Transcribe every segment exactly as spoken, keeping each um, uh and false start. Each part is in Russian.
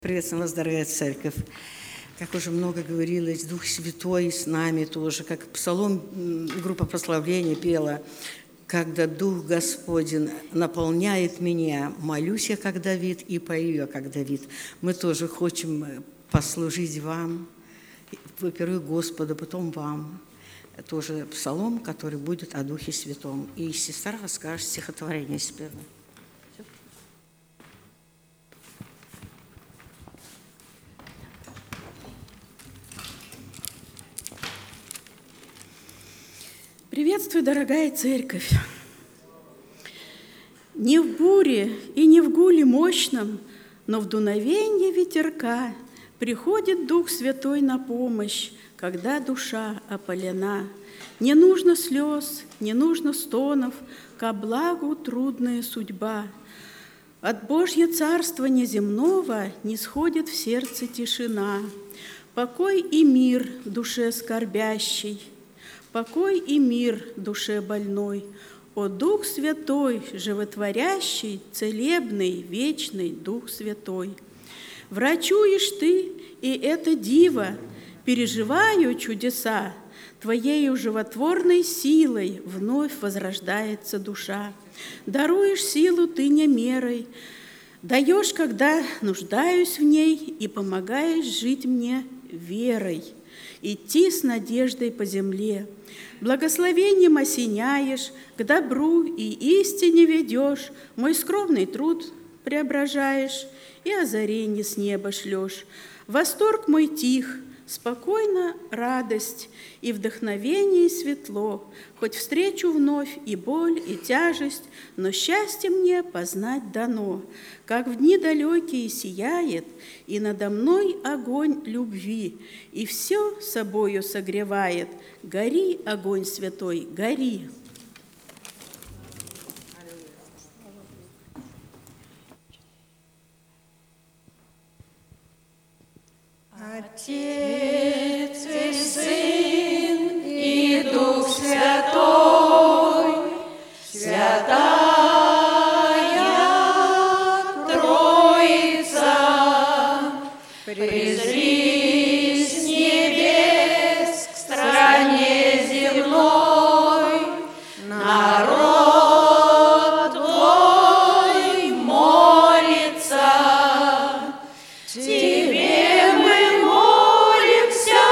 Приветствую вас, дорогая церковь. Как уже много говорилось, Дух Святой с нами тоже, как псалом, группа прославления пела, когда Дух Господень наполняет меня, молюсь я, как Давид, и пою я, как Давид. Мы тоже хотим послужить вам, во-первых, Господу, потом вам. Тоже псалом, который будет о Духе Святом. И сестра расскажет стихотворение спела. Приветствую, дорогая церковь! Не в буре и не в гуле мощном, но в дуновенье ветерка приходит Дух Святой на помощь, когда душа опалена. Не нужно слез, не нужно стонов, ко благу трудная судьба. От Божье царства неземного не сходит в сердце тишина. Покой и мир душе скорбящей, покой и мир душе больной, о Дух Святой, животворящий, целебный, вечный Дух Святой. Врачуешь ты, и это диво, переживаю чудеса, Твоею животворной силой вновь возрождается душа. Даруешь силу ты не мерой, даешь, когда нуждаюсь в ней, и помогаешь жить мне верой, идти с надеждой по земле. Благословением осеняешь, к добру и истине ведешь, мой скромный труд преображаешь и озаренье с неба шлешь. Восторг мой тих, спокойно радость и вдохновение и светло, хоть встречу вновь и боль, и тяжесть, но счастье мне познать дано, как в дни далекие сияет, и надо мной огонь любви, и все собою согревает. Гори, огонь святой, гори! Отец и Сын и Дух Святой, Святая Троица, призри с небес к стране земной, народ Твой молится. Тебе мы молимся,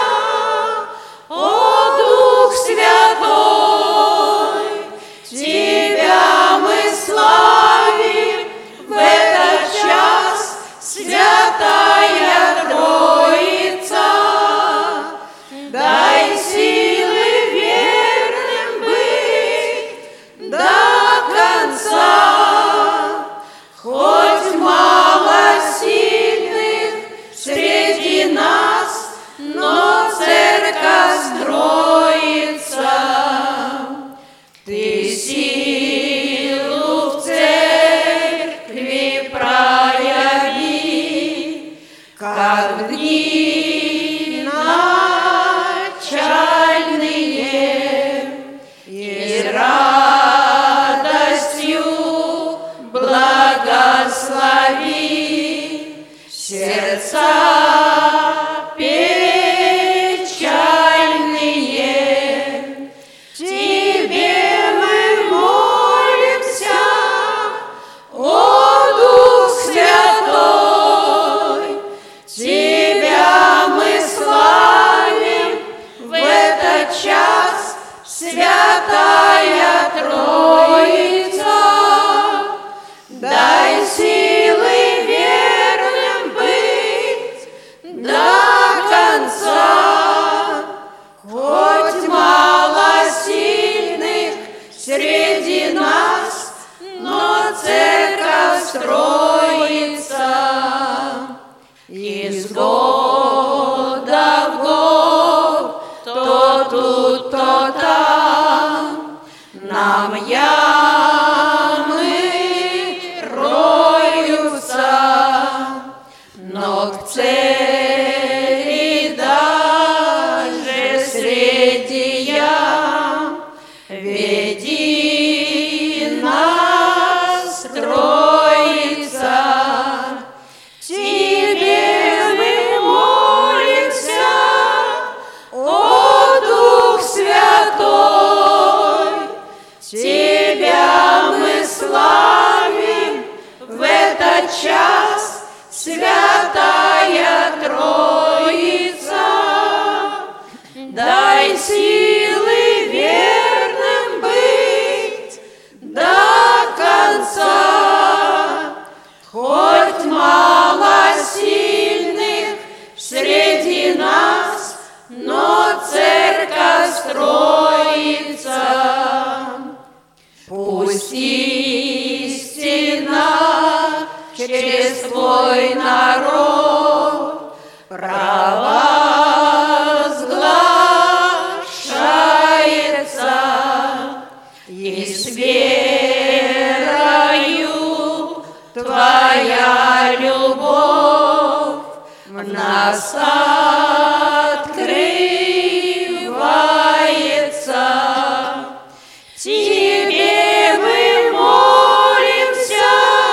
о Дух Святой, Тебя мы славим в этот час, Святая Троица. Дай силы верным быть до конца, хоть мало сильных среди нас, но церковь строится. Ты силу в церкви прояви, как в дни начальные, и радостью благослови сердца печальные. Тебе мы молимся, о Дух Святой, Тебя мы славим в этот час, Святая Троица. Дай силы верным быть до конца, хоть мало сильных среди нас, но церковь строится. Из года в год, то тут, то там, нам ямы роются, но к цели даже среди ям веди нас, Троица. Тебе Святая Троица, дай силы верным быть до конца. Хоть мало сильных среди нас, но церковь строится. Пусть истина через твой народ провозглашается, и с верою твоя любовь в нас открывается. Тебе мы молимся,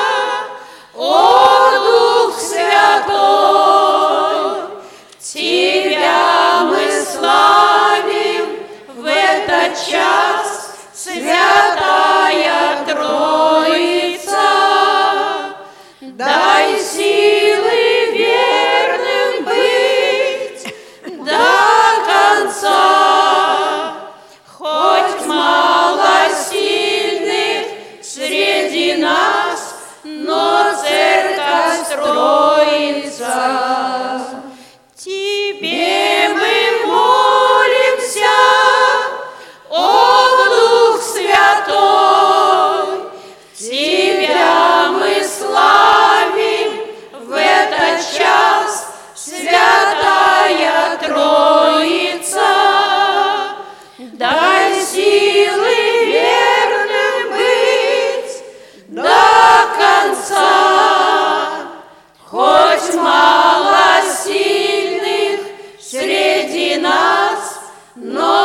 о Дух Святой, Тебя мы славим в этот час, Святая Троица. Дай силы верным быть до конца. Хоть мало сильных среди нас, но церковь строится. Тебе мы молимся, о Дух Святой, Тебя мы славим в этот час, Святая Троица. Дай силы верным быть до конца. Хоть мало сильных среди нас, но